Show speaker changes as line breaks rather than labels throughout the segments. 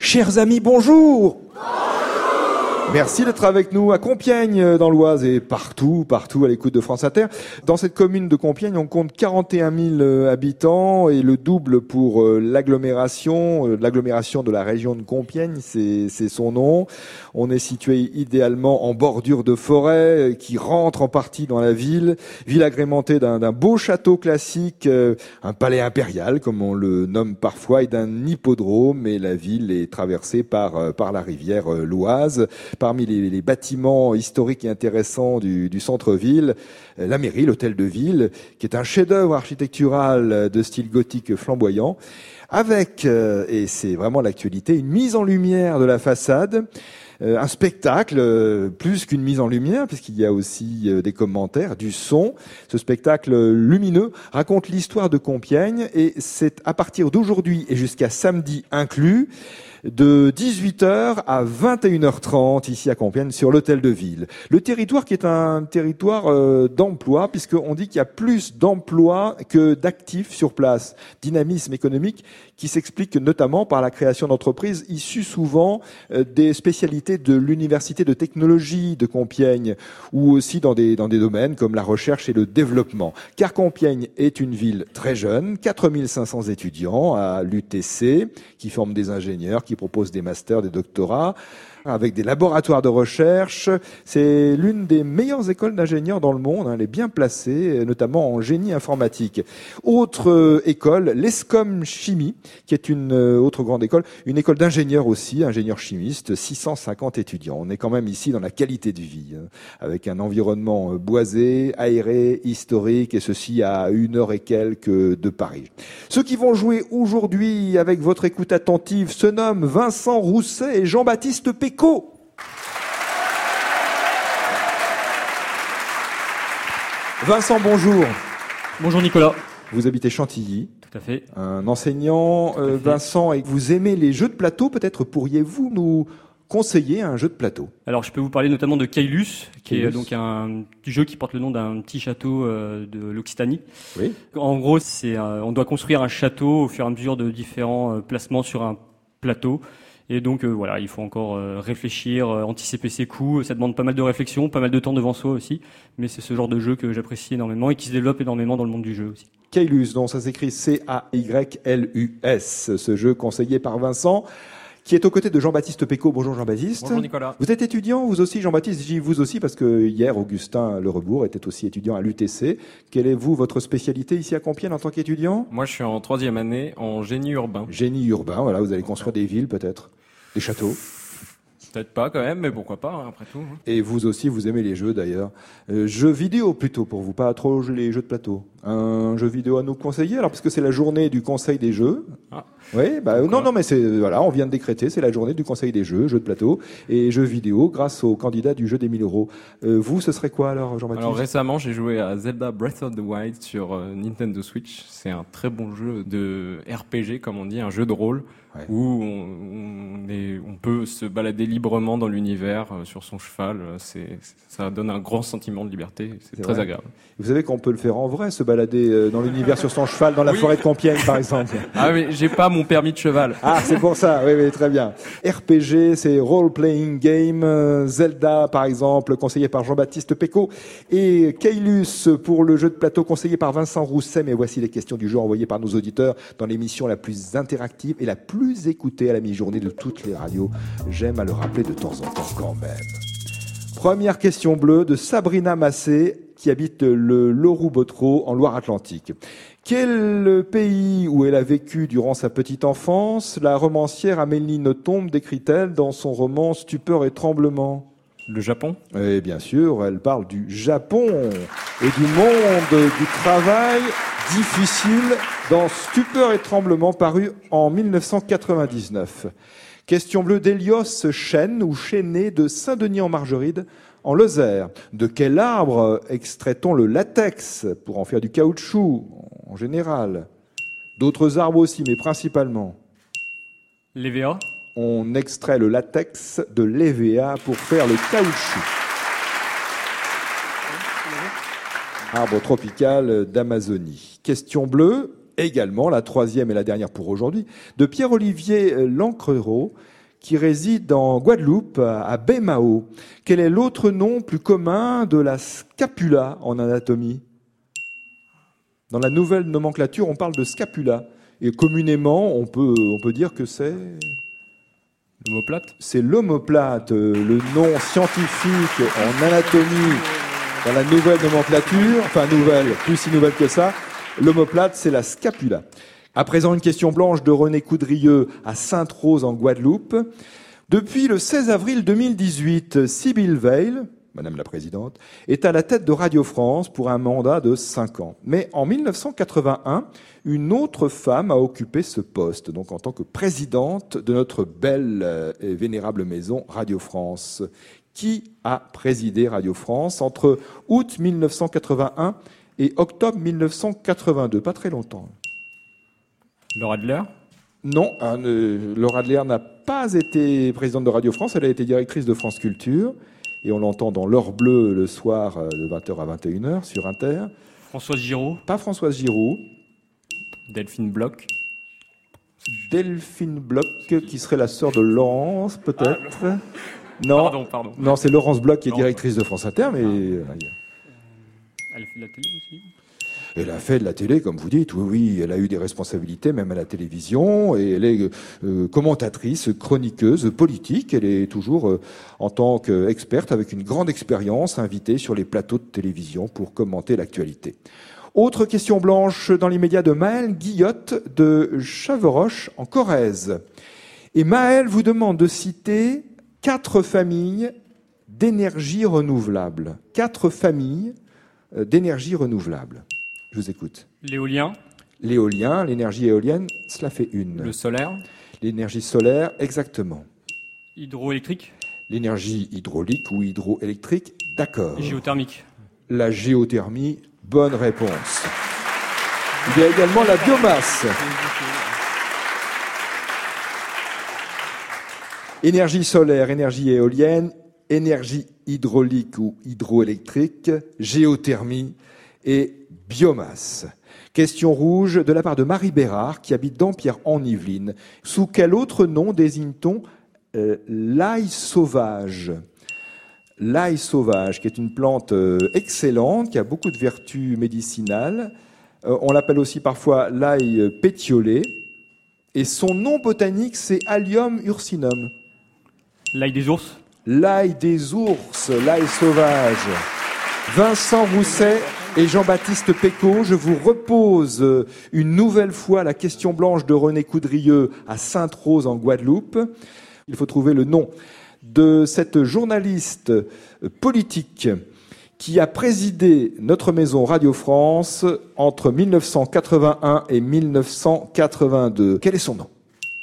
Chers amis, bonjour. Merci d'être avec nous à Compiègne, dans l'Oise et partout à l'écoute de France Inter. Dans cette commune de Compiègne, on compte 41 000 habitants et le double pour l'agglomération de la région de Compiègne, c'est son nom. On est situé idéalement en bordure de forêt qui rentre en partie dans la ville agrémentée d'un beau château classique, un palais impérial comme on le nomme parfois, et d'un hippodrome. Et la ville est traversée par la rivière l'Oise. Parmi les bâtiments historiques et intéressants du centre-ville, la mairie, l'hôtel de ville, qui est un chef-d'œuvre architectural de style gothique flamboyant, avec, et c'est vraiment l'actualité, une mise en lumière de la façade, un spectacle, plus qu'une mise en lumière, puisqu'il y a aussi des commentaires, du son. Ce spectacle lumineux raconte l'histoire de Compiègne, et c'est à partir d'aujourd'hui et jusqu'à samedi inclus, de 18h à 21h30 ici à Compiègne sur l'hôtel de ville. Le territoire qui est un territoire d'emploi, puisqu'on dit qu'il y a plus d'emplois que d'actifs sur place. Dynamisme économique qui s'explique notamment par la création d'entreprises issues souvent des spécialités de l'université de technologie de Compiègne, ou aussi dans des domaines comme la recherche et le développement. Car Compiègne est une ville très jeune, 4500 étudiants à l'UTC qui forment des ingénieurs, qui proposent des masters, des doctorats, avec des laboratoires de recherche. C'est l'une des meilleures écoles d'ingénieurs dans le monde. Elle est bien placée, notamment en génie informatique. Autre école, l'ESCOM Chimie, qui est une autre grande école, une école d'ingénieurs aussi, ingénieurs chimistes, 650 étudiants. On est quand même ici dans la qualité de vie, avec un environnement boisé, aéré, historique, et ceci à 1h et quelques de Paris. Ceux qui vont jouer aujourd'hui avec votre écoute attentive se nomment Vincent Rousset et Jean-Baptiste Péco. Vincent, bonjour.
Bonjour Nicolas.
Vous habitez Chantilly.
Tout à fait.
Un enseignant, Vincent, et vous aimez les jeux de plateau. Peut-être pourriez-vous nous conseiller un jeu de plateau?
Alors je peux vous parler notamment de Caylus, qui est donc un jeu qui porte le nom d'un petit château de l'Occitanie. Oui. En gros, on doit construire un château au fur et à mesure de différents placements sur un plateau. Et donc voilà, il faut encore réfléchir, anticiper ses coups. Ça demande pas mal de réflexion, pas mal de temps devant soi aussi. Mais c'est ce genre de jeu que j'apprécie énormément et qui se développe énormément dans le monde du jeu aussi. Caylus,
donc ça s'écrit C-A-Y-L-U-S. Ce jeu conseillé par Vincent, qui est aux côtés de Jean-Baptiste Péco. Bonjour Jean-Baptiste.
Bonjour Nicolas.
Vous êtes étudiant, vous aussi Jean-Baptiste? Je dis vous aussi parce que hier, Augustin Lerebourg était aussi étudiant à l'UTC. Quelle est votre spécialité ici à Compiègne en tant qu'étudiant?
Moi, je suis en 3e année en génie urbain.
Génie urbain, voilà, vous allez construire des villes peut-être? Des châteaux?
Peut-être pas quand même, mais pourquoi pas, après tout.
Et vous aussi, vous aimez les jeux d'ailleurs. Jeux vidéo plutôt pour vous, pas trop les jeux de plateau. Un jeu vidéo à nous conseiller, alors parce que c'est la journée du Conseil des jeux. Ah. Oui, non, mais voilà, on vient de décréter, c'est la journée du Conseil des jeux, jeux de plateau et jeux vidéo grâce au candidat du jeu des 1000 €. Vous, ce serait quoi alors, Jean-Baptiste?
Alors récemment, j'ai joué à Zelda Breath of the Wild sur Nintendo Switch. C'est un très bon jeu de RPG, comme on dit, un jeu de rôle. Ouais. Où on peut se balader librement dans l'univers sur son cheval. Ça donne un grand sentiment de liberté. C'est très agréable.
Vous savez qu'on peut le faire en vrai, se balader dans l'univers sur son cheval dans la forêt de Compiègne, par exemple.
Ah mais j'ai pas mon permis de cheval.
Ah, c'est pour ça. Oui, très bien. RPG, c'est Role Playing Game. Zelda, par exemple, conseillé par Jean-Baptiste Péco. Et Caylus pour le jeu de plateau, conseillé par Vincent Rousset. Mais voici les questions du jeu envoyées par nos auditeurs dans l'émission la plus interactive et la plus écoutée à la mi-journée de toutes les radios. J'aime à le rappeler de temps en temps quand même. Première question bleue de Sabrina Massé, qui habite le Loroux-Bottereau en Loire-Atlantique. Quel pays où elle a vécu durant sa petite enfance la romancière Amélie Nothomb décrit-elle dans son roman Stupeur et tremblement?
Le Japon?
Et bien sûr, elle parle du Japon et du monde du travail difficile dans Stupeur et tremblement, paru en 1999. Question bleue d'Hélios Chêne ou Chêné de Saint-Denis-en-Margeride en Lozère. De quel arbre extrait-on le latex pour en faire du caoutchouc en général? D'autres arbres aussi, mais principalement.
L'EVA.
On extrait le latex de l'EVA pour faire le caoutchouc. Arbre tropical d'Amazonie. Question bleue, également la troisième et la dernière pour aujourd'hui, de Pierre-Olivier Lancrereau. qui réside en Guadeloupe, à Baie-Mahault. Quel est l'autre nom plus commun de la scapula en anatomie ? Dans la nouvelle nomenclature, on parle de scapula. Et communément, on peut dire que c'est...
L'omoplate ?
C'est l'omoplate, le nom scientifique en anatomie dans la nouvelle nomenclature. Enfin, nouvelle, plus si nouvelle que ça. L'omoplate, c'est la scapula. À présent, une question blanche de René Coudrieux à Sainte-Rose en Guadeloupe. Depuis le 16 avril 2018, Sibylle Veil, Madame la Présidente, est à la tête de Radio France pour un mandat de 5 ans. Mais en 1981, une autre femme a occupé ce poste, donc en tant que présidente de notre belle et vénérable maison Radio France. Qui a présidé Radio France entre août 1981 et octobre 1982 ? Pas très longtemps.
Laura Adler ?
Non, Laura Adler n'a pas été présidente de Radio France, elle a été directrice de France Culture. Et on l'entend dans l'heure bleue le soir de 20h à 21h sur Inter.
Françoise Giraud ?
Pas Françoise Giraud.
Delphine Bloch ?
Delphine Bloch, qui serait la sœur de Laurence, peut-être. Non.
Pardon.
Non, c'est Laurence Bloch qui est directrice de France Inter, mais...
Elle a fait de la télé aussi ?
Elle a fait de la télé, comme vous dites, oui, elle a eu des responsabilités, même à la télévision, et elle est commentatrice, chroniqueuse, politique. Elle est toujours, en tant qu'experte, avec une grande expérience, invitée sur les plateaux de télévision pour commenter l'actualité. Autre question blanche dans l'immédiat de Maëlle Guillotte de Chaveroche, en Corrèze. Et Maëlle vous demande de citer 4 familles d'énergie renouvelable. 4 familles d'énergie renouvelable. Je vous écoute.
L'éolien.
L'éolien, l'énergie éolienne, cela fait une.
Le solaire.
L'énergie solaire, exactement.
Hydroélectrique.
L'énergie hydraulique ou hydroélectrique, d'accord.
Géothermique.
La géothermie, bonne réponse. Il y a également la biomasse. Énergie solaire, énergie éolienne, énergie hydraulique ou hydroélectrique, géothermie et biomasse. Question rouge de la part de Marie Bérard, qui habite Dampierre en Yvelines. Sous quel autre nom désigne-t-on l'ail sauvage ? L'ail sauvage, qui est une plante excellente, qui a beaucoup de vertus médicinales. On l'appelle aussi parfois l'ail pétiolé. Et son nom botanique, c'est Allium ursinum.
L'ail des ours.
L'ail des ours, l'ail sauvage. Vincent Rousset et Jean-Baptiste Pécaud, je vous repose une nouvelle fois la question blanche de René Coudrieux à Sainte-Rose en Guadeloupe. Il faut trouver le nom de cette journaliste politique qui a présidé notre maison Radio France entre 1981 et 1982. Quel est son nom ?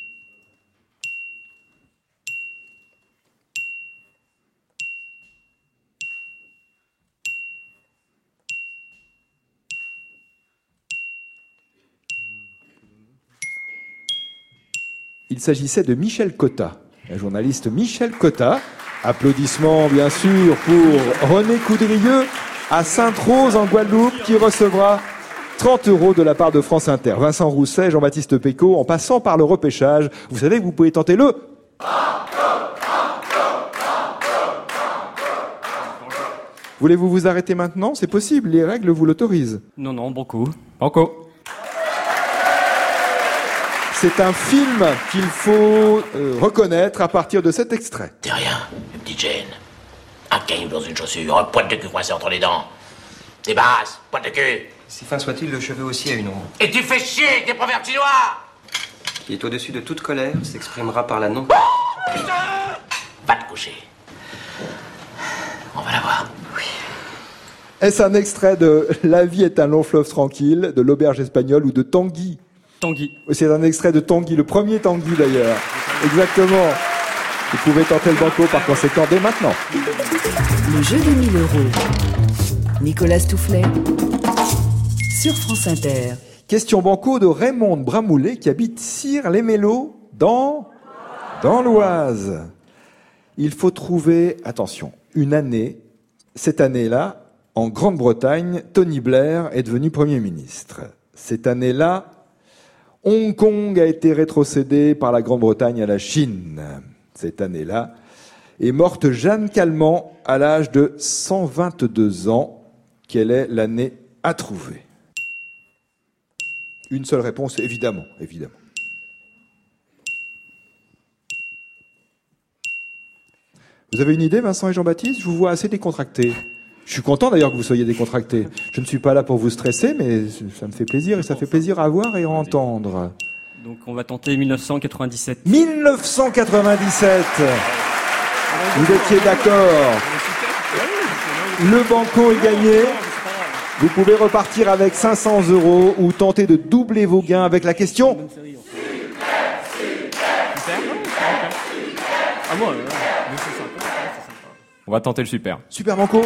Il s'agissait de Michel Cotta, la journaliste Michel Cotta. Applaudissements bien sûr pour René Coudrieux à Sainte-Rose en Guadeloupe qui recevra 30 € de la part de France Inter. Vincent Rousset, Jean-Baptiste Pécaud, en passant par le repêchage. Vous savez que vous pouvez tenter le... Voulez-vous vous arrêter maintenant ? C'est possible, les règles vous l'autorisent.
Non, banco.
Banco.
C'est un film qu'il faut reconnaître à partir de cet extrait.
T'es rien, une petite gêne. Un caillou dans une chaussure, un poil de cul coincé entre les dents. Des basses, poil de cul.
Si fin soit-il, le cheveu aussi a une ombre.
Et tu fais chier avec tes proverbes chinois.
Qui est au-dessus de toute colère, s'exprimera par la non.
Putain ! Va te coucher. On va la voir. Oui.
Est-ce un extrait de La vie est un long fleuve tranquille, de l'Auberge espagnole ou de Tanguy ?
Tanguy.
C'est un extrait de Tanguy, le premier Tanguy d'ailleurs. Exactement. Vous pouvez tenter le banco par conséquent dès maintenant.
Le jeu des 1000 €. Nicolas Toufflet sur France Inter.
Question banco de Raymond Bramoulet qui habite Cire-les-Mélos dans l'Oise. Il faut trouver, attention, une année. Cette année-là, en Grande-Bretagne, Tony Blair est devenu Premier ministre. Cette année-là, Hong Kong a été rétrocédé par la Grande-Bretagne à la Chine. cette année-là, est morte Jeanne Calment à l'âge de 122 ans. Quelle est l'année à trouver? Une seule réponse, évidemment. Vous avez une idée, Vincent et Jean-Baptiste? Je vous vois assez décontractés. Je suis content d'ailleurs que vous soyez décontractés. Je ne suis pas là pour vous stresser, mais ça me fait plaisir et ça fait plaisir à voir et à entendre.
Donc on va tenter 1997.
1997. Vous étiez d'accord. Le banco est gagné. Vous pouvez repartir avec 500 € ou tenter de doubler vos gains avec la question.
On va tenter le super.
Super banco.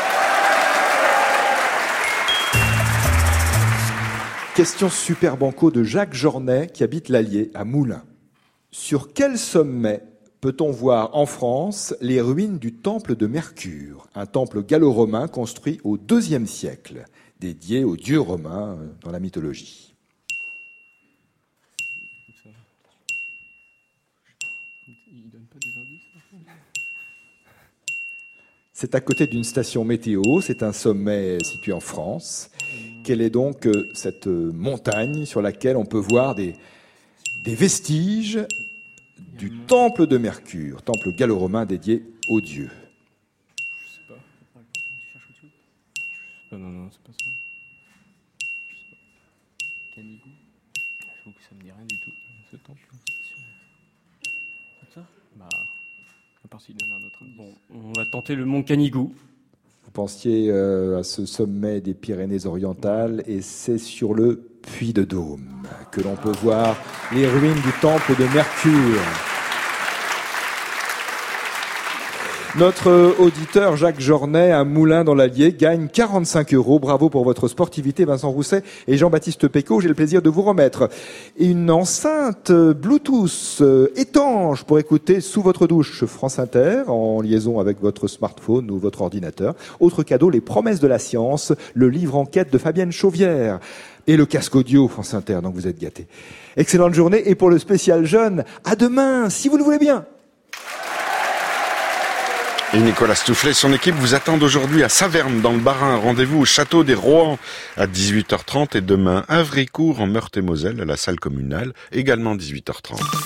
Question super banco de Jacques Jornet qui habite l'Allier à Moulins. Sur quel sommet peut-on voir en France les ruines du temple de Mercure, un temple gallo-romain construit au IIe siècle, dédié aux dieux romains dans la mythologie? C'est à côté d'une station météo, c'est un sommet situé en France. Quelle est donc cette montagne sur laquelle on peut voir des vestiges du temple de Mercure, temple gallo-romain dédié aux dieux?
Je sais pas. Non, c'est pas ça. Je sais pas. Canigou. Je trouve que ça me dit rien du tout, ce temple.
C'est ça?
Bah, à part s'il donne un autre.
Bon, on va tenter le mont Canigou.
Vous pensiez à ce sommet des Pyrénées-Orientales et c'est sur le Puy de Dôme que l'on peut voir les ruines du temple de Mercure. Notre auditeur Jacques Jornet à Moulins dans l'Allier gagne 45 €. Bravo pour votre sportivité, Vincent Rousset et Jean-Baptiste Pécaud. J'ai le plaisir de vous remettre une enceinte Bluetooth étanche pour écouter sous votre douche France Inter en liaison avec votre smartphone ou votre ordinateur. Autre cadeau, les promesses de la science, le livre enquête de Fabienne Chauvière et le casque audio France Inter. Donc vous êtes gâtés. Excellente journée et pour le spécial jeune, à demain si vous le voulez bien.
Et Nicolas Stoufflet et son équipe vous attendent aujourd'hui à Saverne dans le Bas-Rhin. Rendez-vous au château des Rohan à 18h30 et demain à Vricourt en Meurthe-et-Moselle à la salle communale, également 18h30.